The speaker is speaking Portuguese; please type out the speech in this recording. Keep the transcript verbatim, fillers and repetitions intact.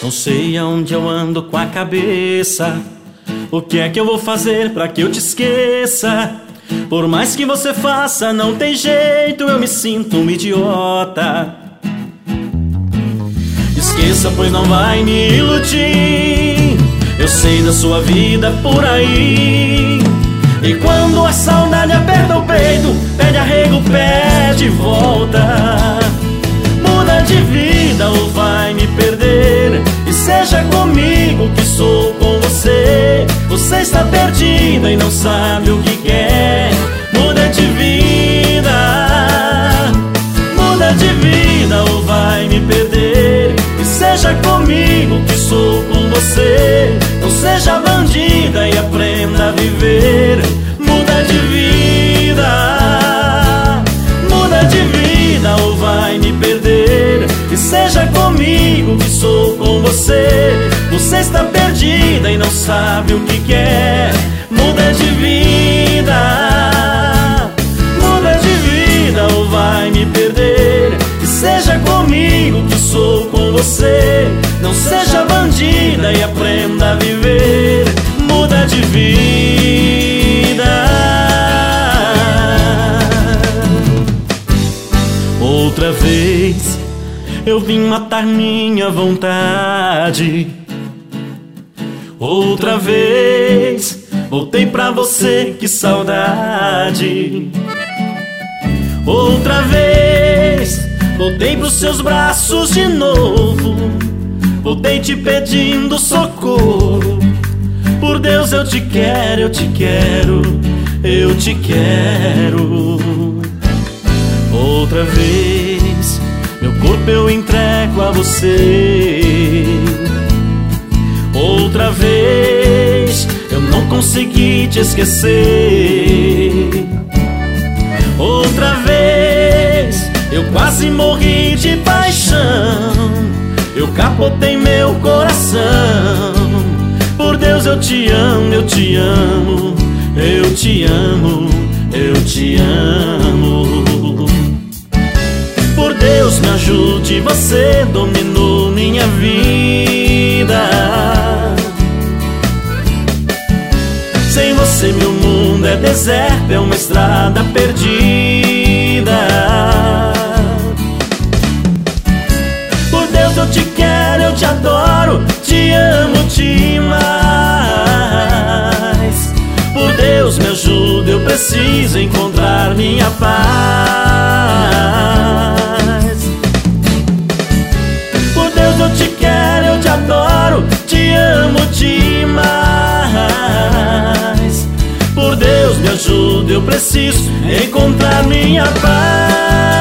Não sei aonde eu ando com a cabeça. O que é que eu vou fazer pra que eu te esqueça? Por mais que você faça, não tem jeito, eu me sinto um idiota. Esqueça, pois não vai me iludir. Eu sei da sua vida por aí. E quando a saudade aperta o peito, pede arrego, pede volta. Muda de vida ou vai me perder. E seja comigo que sou com você. Você está perdida e não sabe o que quer. Muda de vida, muda de vida ou vai me perder. E seja comigo que sou com você. Não seja bandida e aprenda a viver. Muda de vida, muda de vida ou vai me perder. E seja comigo que sou com você. Você está perdida e não sabe o que quer. Muda de vida, muda de vida ou vai me perder. E seja comigo que sou com você. Não seja bandida e aprenda a viver. Muda de vida. Outra vez eu vim matar minha vontade. Outra vez voltei pra você, que saudade. Outra vez voltei pros seus braços de novo. Voltei te pedindo socorro. Por Deus eu te quero, eu te quero, eu te quero. Outra vez meu corpo eu entrego a você. Outra vez eu não consegui te esquecer. Outra vez eu quase morri de paixão. Eu capotei meu coração. Por Deus eu te amo, eu te amo, eu te amo, eu te amo. Por Deus me ajude, você dominou minha vida. Sem você meu mundo é deserto, é uma estrada perdida. Por Deus eu te quero, eu te adoro, te amo demais. Por Deus me ajuda, eu preciso encontrar minha paz. Por Deus eu te quero, eu te adoro, te amo demais. Por Deus me ajuda, eu preciso encontrar minha paz.